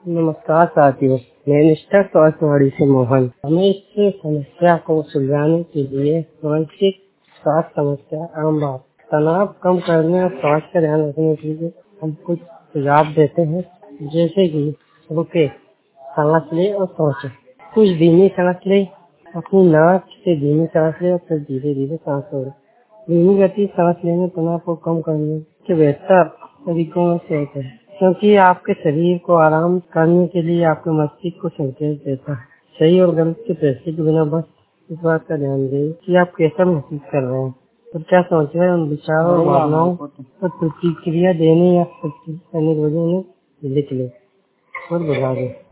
नमस्कार साथियों, मैं निष्ठा स्वास्थ्यवाड़ी से मोहन। हमें इस समस्या को सुलझाने के लिए मानसिक स्वास्थ्य समस्या आम बात तनाव कम करने और स्वास्थ्य का ध्यान रखने के लिए हम कुछ सुझाव देते हैं, जैसे कि रुके, सांस ले और सोचे। कुछ धीमी सांस ले, अपनी नाक से धीमी सांस ले और फिर धीरे धीरे सांस छोड़े। धीमी गति सांस लेने तनाव को कम करने के बेहतर तरीकों में से एक है, क्योंकि आपके शरीर को आराम करने के लिए आपके मस्तिष्क को संकेत देता है। सही और गलत के फैसले के बिना बस इस बात का ध्यान दें कि आप कैसा महसूस कर रहे हैं और क्या सोच रहे हैं। उन विचारों और भावनाओं पर प्रतिक्रिया देने या करने के वजह उन्हें लिख लें और बुझा दें।